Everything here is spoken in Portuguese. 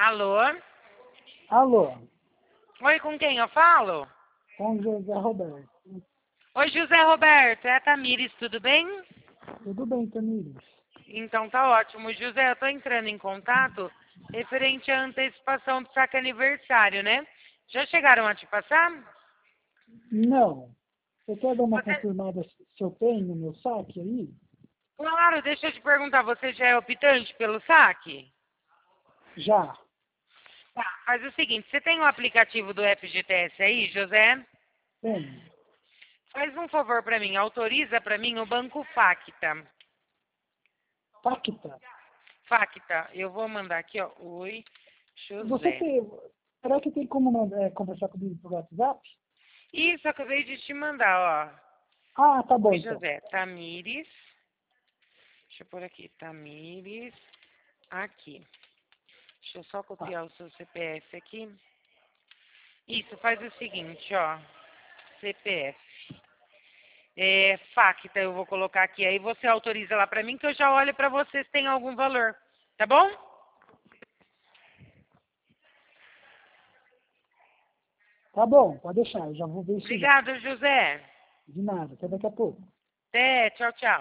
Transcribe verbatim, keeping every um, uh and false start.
Alô? Alô, Oi, com quem eu falo? com José Roberto. Oi, José Roberto, é a Tamires, tudo bem? Tudo bem, Tamires? Então tá ótimo. José, eu tô entrando em contato referente à antecipação do saque aniversário, né? Já chegaram a te passar? Não. Você quer dar uma Você... confirmada se eu tenho no meu saque aí? Claro, deixa eu te perguntar, você já é optante pelo saque? Já. Tá, faz o seguinte, você tem o aplicativo do F G T S aí, José? Tenho. Faz um favor pra mim, autoriza pra mim o Banco Facta. Pacta. Facta, eu vou mandar aqui, ó. Oi, Você José. tem... Será que tem como mandar, é, conversar comigo por WhatsApp? Isso, acabei de te mandar, ó. Ah, tá bom Oi, então. José. Tamires. Deixa eu pôr aqui. Tamires. Aqui. Deixa eu só Tá. copiar o seu C P F aqui. Isso, faz o seguinte, ó. C P F. É, Facta, eu vou colocar aqui. Aí você autoriza lá pra mim que eu já olho pra você se tem algum valor. Tá bom? Tá bom, pode deixar. Eu já vou ver isso já. Obrigada, José. De nada. Até daqui a pouco. Até, tchau, tchau.